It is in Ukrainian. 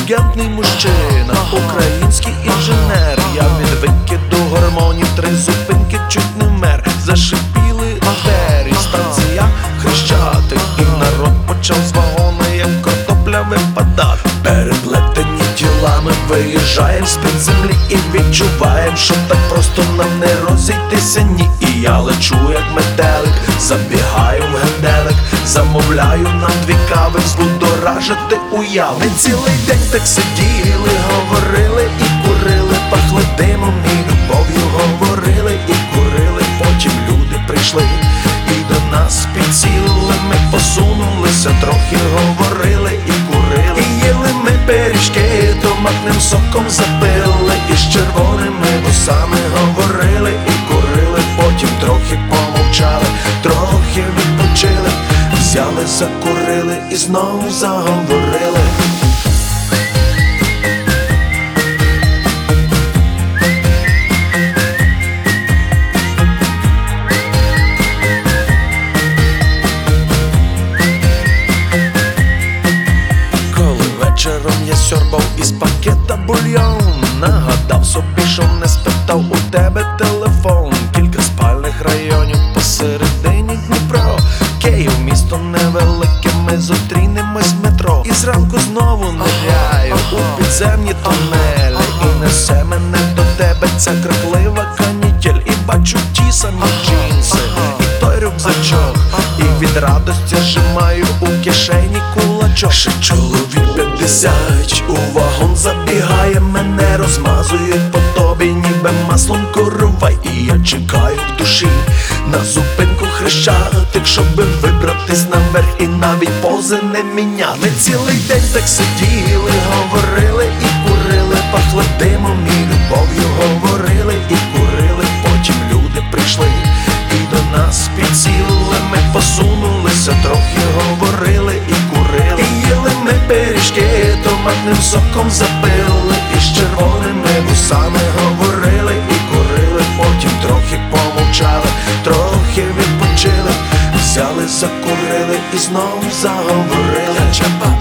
інтелігентний мужчина, український інженер. Я від викиду гормонів 3 зупинки чуть не вмер. Зашипіли двері, станція Хрещатик, і народ почав з вагона, як картопля, випадати. Переплетені тілами виїжджаєм з-під землі і відчуваєм, що так просто нам не розійтися, ні. І я лечу як метелик, забігаю в генделик, замовляю нам 2 кави, збудоражити уяви. Ми цілий день так сиділи, говорили і курили, пахли димом і любов'ю, говорили і курили. Потім люди прийшли і до нас підсіли. Ми посунулися трохи, говорили і курили. І їли ми пиріжки, томатним соком запили, і з червоними вусами говорили і курили. Потім трохи помовчали, трохи відпочили, взяли, закурили і знову заговорили. Вечором я сьорбав із пакета бульйон, нагадав собі, що не спитав у тебе телефон. Кілька спальних районів посередині Дніпро. Київ місто невелике, ми зустрінемось в метро. І зранку знову ниряю у підземні тунелі, і несе мене до тебе ця криклива канітель. І бачу ті самі джинси, і той рюкзачок, і від радості зжимаю у кишені кулачок. Ще чоловік 50 у вагон забігає, мене розмазують по тобі, ніби маслом коровай. І я чекаю в душі на зупинку Хрещатик, щоби вибратись наверх і навіть пози не міняти. Ми цілий день так сиділи, говорили і курили, пахли димом і любов'ю, говорили і курили. Потім люди прийшли і до нас підсіли. Ми посунулися трохи, говорили і курили. І їли ми пиріжки, томатним соком запили, і з червоними вусами говорили і курили. Потім трохи помовчали, трохи відпочили, взяли, закурили і знову заговорили.